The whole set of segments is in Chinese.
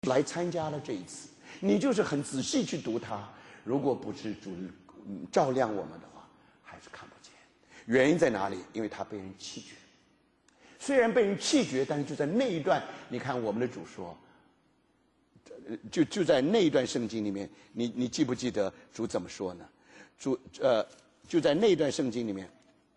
来参加了这一次，你就是很仔细去读它。如果不是主照亮我们的话，还是看不见。原因在哪里？因为他被人弃绝。虽然被人弃绝，但是就在那一段，你看我们的主说，就在那一段圣经里面，你记不记得主怎么说呢？主就在那一段圣经里面，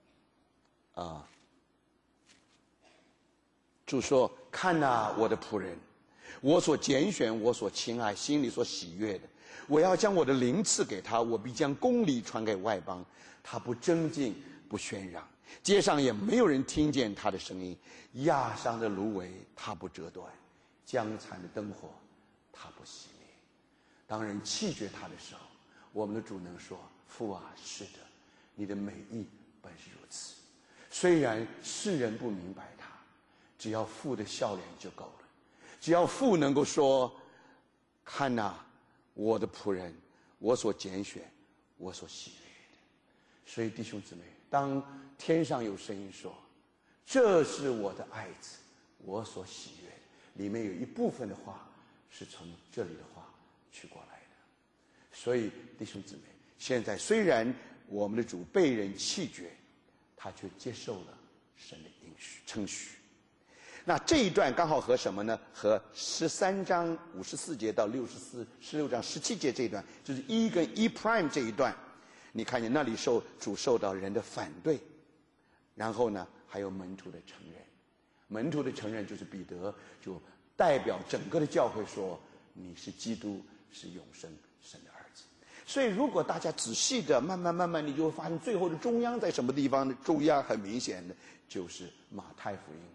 主说：“看哪，我的仆人，我所拣选，我所亲爱，心里所喜悦的，我要将我的灵赐给他，我必将公理传给外邦。他不争竞，不喧嚷，街上也没有人听见他的声音。压伤的芦苇，他不折断；将残的灯火，他不熄灭。”当人弃绝他的时候，我们的主能说：“父啊，是的，你的美意本是如此。虽然世人不明白他，只要父的笑脸就够了。只要父能够说：看哪，我的仆人，我所拣选，我所喜悦的。”所以弟兄姊妹，当天上有声音说：“这是我的爱子，我所喜悦的”，里面有一部分的话是从这里的话取过来的。所以弟兄姊妹，现在虽然我们的主被人弃绝，他却接受了神的应许称许。那这一段刚好和什么呢？和13章54节到16章17节这一段，就是1跟1 prime 这一段，你看见那里主受到人的反对，然后呢还有门徒的承认。门徒的承认就是彼得就代表整个的教会说：“你是基督，是永生神的儿子。”所以如果大家仔细的慢慢，你就会发现最后的中央在什么地方呢？中央很明显的就是马太福音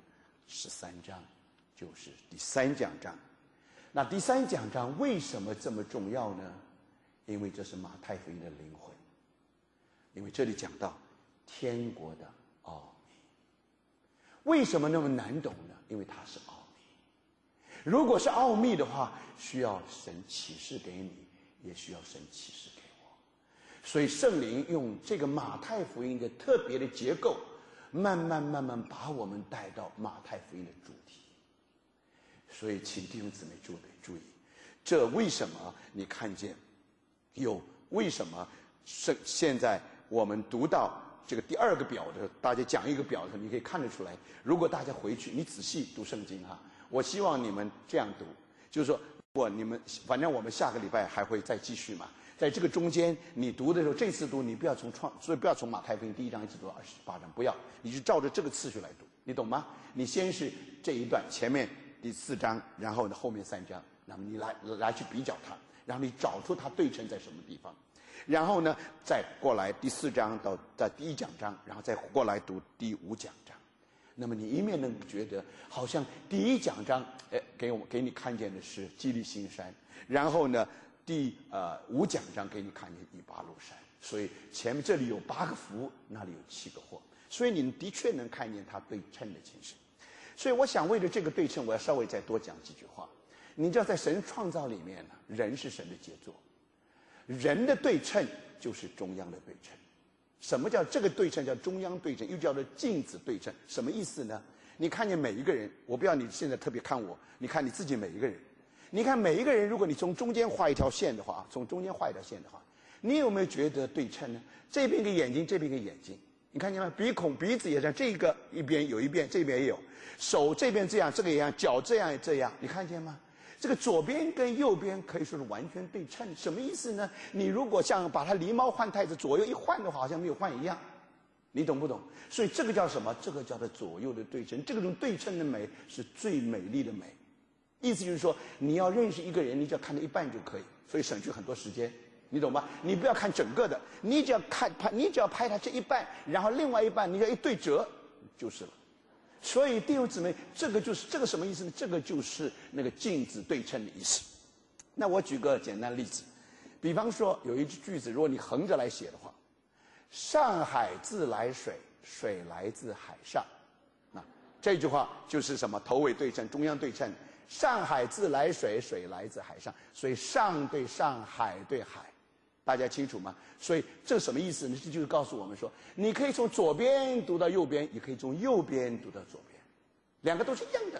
13章，就是第3讲章。那第3讲章为什么这么重要呢？因为这是马太福音的灵魂。因为这里讲到天国的奥秘。为什么那么难懂呢？因为它是奥秘。如果是奥秘的话，需要神启示给你，也需要神启示给我。所以圣灵用这个马太福音的特别的结构，慢慢把我们带到马太福音的主题。所以请弟兄姊妹注意，这为什么你看见为什么现在我们读到这个第2个表的时候，大家讲一个表的时候，你可以看得出来。如果大家回去你仔细读圣经我希望你们这样读，就是说，如果你们反正我们下个礼拜还会再继续嘛，在这个中间你读的时候，这次读你不要从马太福音第1章一直读到28章，不要，你就照着这个次序来读，你懂吗？你先是这一段前面第4章，然后呢后面3章，那么你来去比较它，然后你找出它对称在什么地方，然后呢再过来第4章到第1讲章，然后再过来读第5讲章。那么你一面能觉得好像第1讲章给你看见的是基利心山，然后呢第5讲章给你看见以巴路山，所以前面这里有8个福，那里有7个祸，所以你的确能看见它对称的情形。所以我想为了这个对称，我要稍微再多讲几句话。你知道在神创造里面呢，人是神的杰作，人的对称就是中央的对称。什么叫这个对称？叫中央对称，又叫做镜子对称。什么意思呢？你看见每一个人，我不要你现在特别看我，你看你自己每一个人，你看每一个人，如果你从中间画一条线的话，你有没有觉得对称呢？这边一个眼睛，这边一个眼睛，你看见吗？鼻子也这样，这个一边有一边，这边也有，手这边这样，这个也一样，脚这样也这样，你看见吗？这个左边跟右边可以说是完全对称。什么意思呢？你如果像把它狸猫换太子，左右一换的话，好像没有换一样，你懂不懂？所以这个叫什么？这个叫做左右的对称。这种对称的美是最美丽的美。意思就是说，你要认识一个人，你只要看到一半就可以，所以省去很多时间，你懂吧？你不要看整个的，你只要拍他这一半，然后另外一半你要一对折就是了。所以弟兄姊妹，这个什么意思呢？这个就是那个镜子对称的意思。那我举个简单的例子，比方说有一句子，如果你横着来写的话，上海自来水，水来自海上。那这句话就是什么？头尾对称，中央对称。上海自来水，水来自海上，所以上对上，海对海。大家清楚吗？所以这什么意思呢？这就是告诉我们说，你可以从左边读到右边，也可以从右边读到左边，两个都是一样的，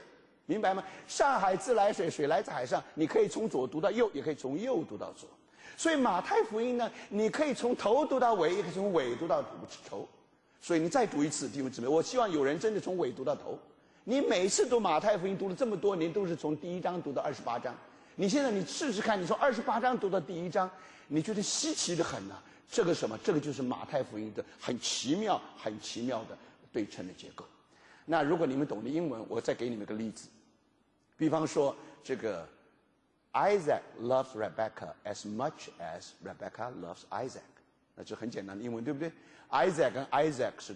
明白吗？上海自来水，水来自海上，你可以从左读到右，也可以从右读到左。所以马太福音呢，你可以从头读到尾，也可以从尾读到头。所以你再读一次，弟兄姊妹，我希望有人真的从尾读到头。你每次读马太福音读了这么多年，都是从第1章读到28章。你现在你试试看，你从28章读到第1章，你觉得稀奇的很啊。这个什么？这个就是马太福音的很奇妙、很奇妙的对称的结构。那如果你们懂得英文，我再给你们个例子。比方说，这个 Isaac loves Rebecca as much as Rebecca loves Isaac， 那这很简单的英文，对不对 ？Isaac 跟 Isaac 是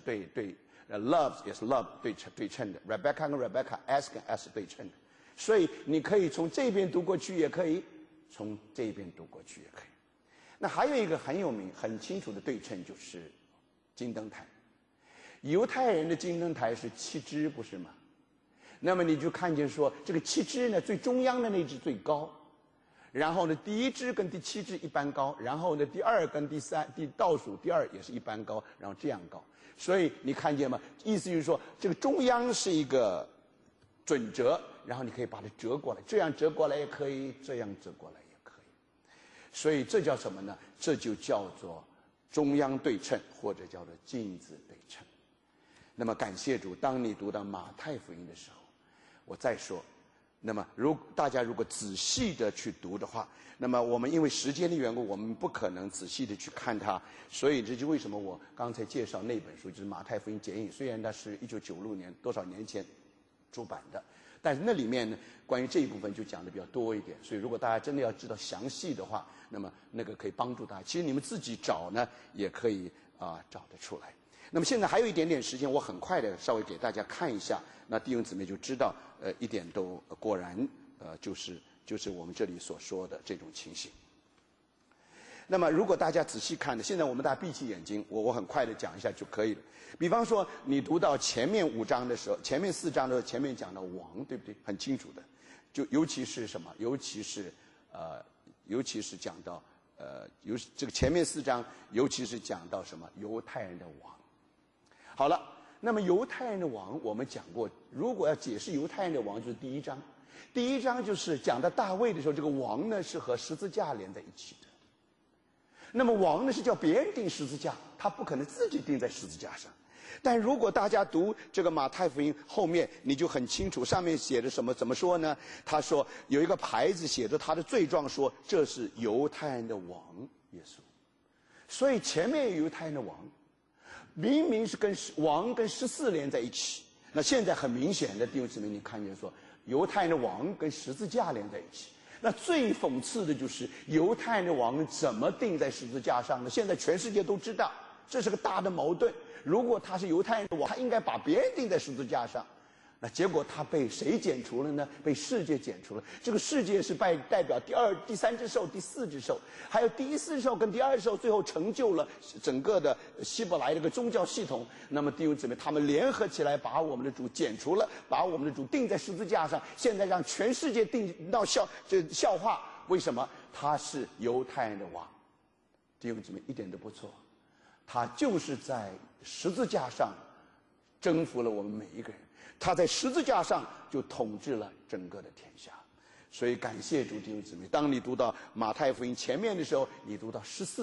loves 也是 love 对称的 ，Rebecca 跟 Rebecca s 跟 s 对称的，所以你可以从这边读过去，也可以从这边读过去，也可以。那还有一个很有名、很清楚的对称，就是金灯台。犹太人的金灯台是7支，不是吗？那么你就看见说，这个7支呢，最中央的那支最高，然后呢，第1支跟第7支一般高，然后呢，第2跟倒数第2也是一般高，然后这样高。所以你看见吗？意思就是说，这个中央是一个准则，然后你可以把它折过来，这样折过来也可以，这样折过来也可以。所以这叫什么呢？这就叫做中央对称，或者叫做镜子对称。那么感谢主，当你读到马太福音的时候，我再说，那么大家如果仔细的去读的话，那么我们因为时间的缘故，我们不可能仔细的去看它，所以这就为什么我刚才介绍那本书，就是《马太福音简引》，虽然它是1996年多少年前出版的，但是那里面呢，关于这一部分就讲的比较多一点，所以如果大家真的要知道详细的话，那么那个可以帮助大家。其实你们自己找呢，也可以找得出来。那么现在还有一点点时间，我很快的稍微给大家看一下，那弟兄姊妹就知道，一点都果然，就是我们这里所说的这种情形。那么如果大家仔细看呢，现在我们大家闭起眼睛，我很快的讲一下就可以了。比方说，你读到前面5章的时候，前面4章的时候，前面讲到王，对不对？很清楚的，就尤其是什么？尤其是讲到这个前面4章，尤其是讲到什么？犹太人的王。好了，那么犹太人的王我们讲过，如果要解释犹太人的王，就是第1章。第1章就是讲到大卫的时候，这个王呢是和十字架连在一起的。那么王呢是叫别人钉十字架，他不可能自己钉在十字架上。但如果大家读这个马太福音后面，你就很清楚，上面写的什么？怎么说呢？他说有一个牌子写着他的罪状，说这是犹太人的王耶稣。所以前面有犹太人的王，明明是跟王跟14连在一起。那现在很明显的弟兄姊妹，你看见说犹太人的王跟十字架连在一起。那最讽刺的就是犹太人的王怎么钉在十字架上呢？现在全世界都知道，这是个大的矛盾。如果他是犹太人的王，他应该把别人钉在十字架上。那结果他被谁剪除了呢？被世界剪除了。这个世界是代表第3只兽、第4只兽，还有第4只兽跟第2只兽，最后成就了整个的希伯来这个宗教系统。那么弟兄姊妹，他们联合起来把我们的主剪除了，把我们的主钉在十字架上，现在让全世界闹笑话。为什么？他是犹太人的王。弟兄姊妹，一点都不错，他就是在十字架上征服了我们每一个人。他在十字架上就统治了整个的天下，所以感谢主弟兄姊妹。当你读到马太福音前面的时候，你读到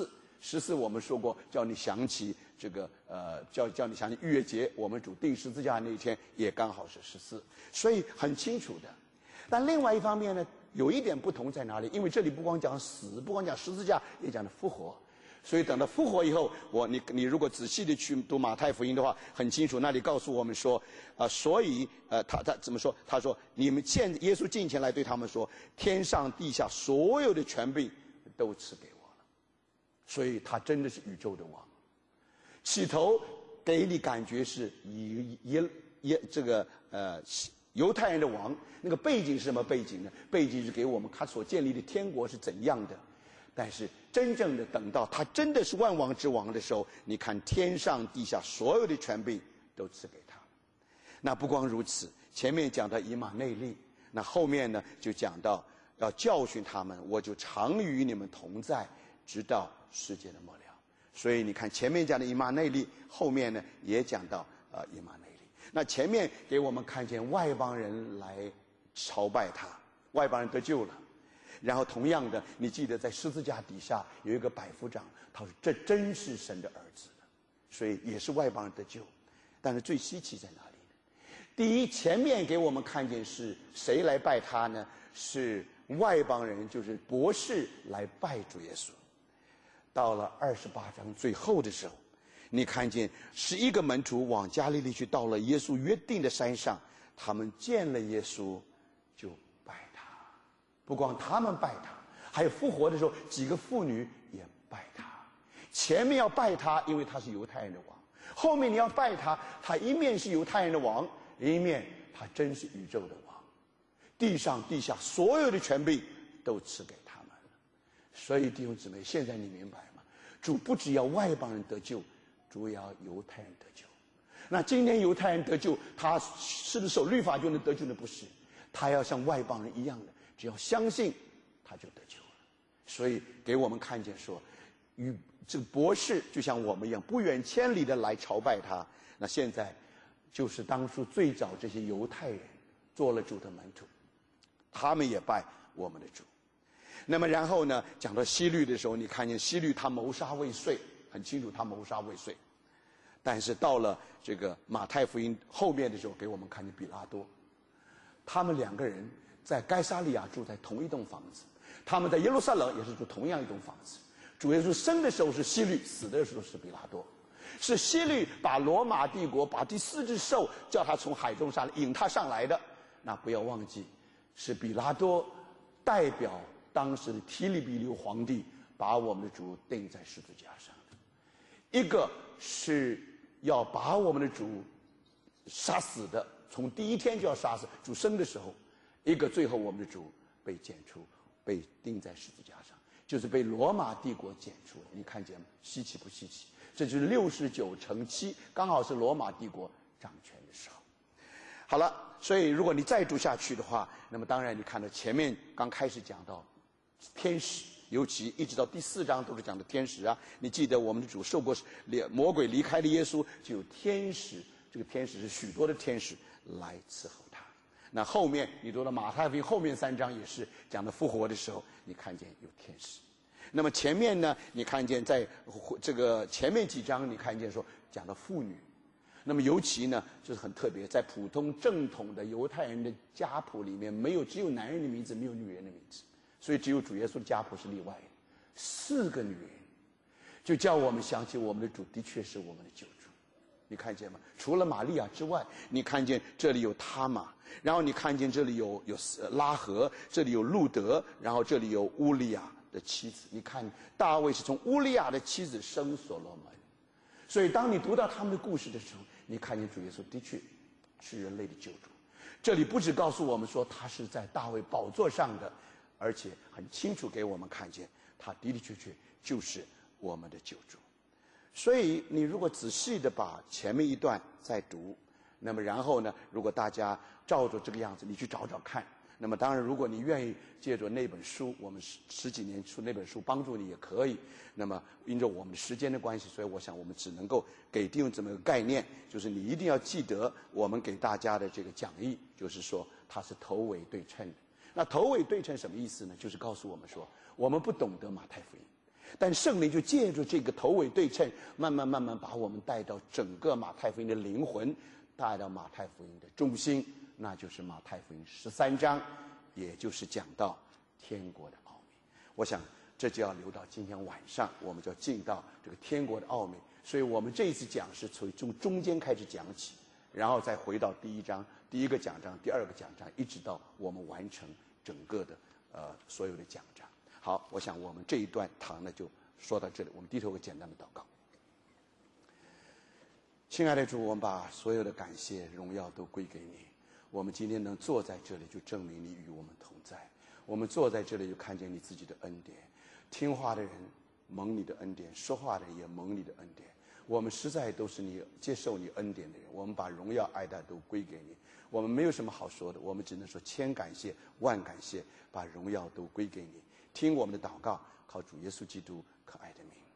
14，我们说过，叫你想起这个叫你想起逾越节，我们主钉十字架那一天也刚好是14，所以很清楚的。但另外一方面呢，有一点不同在哪里？因为这里不光讲死，不光讲十字架，也讲了复活。所以等到复活以后，你如果仔细的去读马太福音的话，很清楚，那里告诉我们说，所以他怎么说？他说你们耶稣近前来对他们说，天上地下所有的权柄都赐给我了。所以他真的是宇宙的王。起头给你感觉是犹太人的王，那个背景是什么背景呢？背景是给我们他所建立的天国是怎样的。但是真正的等到他真的是万王之王的时候，你看天上地下所有的权柄都赐给他。那不光如此，前面讲到以马内利，那后面呢就讲到要教训他们，我就常与你们同在，直到世界的末了。所以你看前面讲的以马内利，后面呢也讲到以马内利。那前面给我们看见外邦人来朝拜他，外邦人得救了。然后同样的，你记得在十字架底下有一个百夫长，他说这真是神的儿子的，所以也是外邦人得救。但是最稀奇在哪里呢？第一，前面给我们看见是谁来拜他呢？是外邦人，就是博士来拜主耶稣。到了28章最后的时候，你看见11个门徒往加利利去，到了耶稣约定的山上，他们见了耶稣就拜他。不光他们拜他，还有复活的时候几个妇女也拜他。前面要拜他，因为他是犹太人的王；后面你要拜他，他一面是犹太人的王，一面他真是宇宙的王。地上地下所有的权柄都赐给他们了。所以弟兄姊妹，现在你明白吗？主不只要外邦人得救，主也要犹太人得救。那今天犹太人得救，他是不是守律法就能得救呢？不是，他要像外邦人一样的，只要相信他就得救了。所以给我们看见说，与这个博士就像我们一样，不远千里的来朝拜他。那现在就是当初最早这些犹太人做了主的门徒，他们也拜我们的主。那么然后呢，讲到希律的时候，你看见希律他谋杀未遂，很清楚他谋杀未遂。但是到了这个马太福音后面的时候，给我们看见比拉多，他们两个人在该撒利亚住在同一栋房子，他们在耶路撒冷也是住同样一栋房子。主耶稣生的时候是希律，死的时候是比拉多。是希律把罗马帝国把第4只兽叫他从海中上来，引他上来的。那不要忘记，是比拉多代表当时的提里比留皇帝把我们的主钉在十字架上的。一个是要把我们的主杀死的，从第一天就要杀死，主生的时候；一个最后我们的主被剪除，被钉在十字架上，就是被罗马帝国剪除了。你看见吗？稀奇不稀奇？这就是69×7，刚好是罗马帝国掌权的时候。好了，所以如果你再读下去的话，那么当然你看到前面刚开始讲到天使，尤其一直到第4章都是讲的天使啊。你记得我们的主受过魔鬼离开了耶稣，就有天使，这个天使是许多的天使来伺候他。那后面你读了马太福音后面3章也是讲的复活的时候，你看见有天使。那么前面呢，你看见在这个前面几章，你看见说讲到妇女。那么尤其呢，就是很特别，在普通正统的犹太人的家谱里面，只有男人的名字，没有女人的名字，所以只有主耶稣的家谱是例外的。4个女人，就叫我们想起我们的主的确是我们的救主。你看见吗？除了玛利亚之外，你看见这里有他玛，然后你看见这里有拉合，这里有路德，然后这里有乌利亚的妻子。你看大卫是从乌利亚的妻子生所罗门。所以当你读到他们的故事的时候，你看见主耶稣的确是人类的救主。这里不只告诉我们说他是在大卫宝座上的，而且很清楚给我们看见他的的确确就是我们的救主。所以你如果仔细的把前面一段再读，那么然后呢，如果大家照着这个样子你去找找看，那么当然如果你愿意借着那本书，我们十几年出那本书帮助你也可以。那么因着我们的时间的关系，所以我想我们只能够给弟兄这么个概念，就是你一定要记得我们给大家的这个讲义，就是说它是头尾对称的。那头尾对称什么意思呢？就是告诉我们说我们不懂得马太福音，但圣灵就借助这个头尾对称，慢慢把我们带到整个马太福音的灵魂，带到马太福音的中心，那就是马太福音13章，也就是讲到天国的奥秘。我想这就要留到今天晚上，我们就要进到这个天国的奥秘。所以我们这一次讲是从中间开始讲起，然后再回到第1章、第1个讲章、第2个讲章，一直到我们完成整个的所有的讲章。好，我想我们这一段堂呢就说到这里，我们低头个简单的祷告。亲爱的主，我们把所有的感谢荣耀都归给你。我们今天能坐在这里，就证明你与我们同在。我们坐在这里，就看见你自己的恩典。听话的人蒙你的恩典，说话的人也蒙你的恩典。我们实在都是你接受你恩典的人，我们把荣耀爱戴都归给你。我们没有什么好说的，我们只能说千感谢万感谢，把荣耀都归给你。听我们的祷告，靠主耶稣基督可爱的名。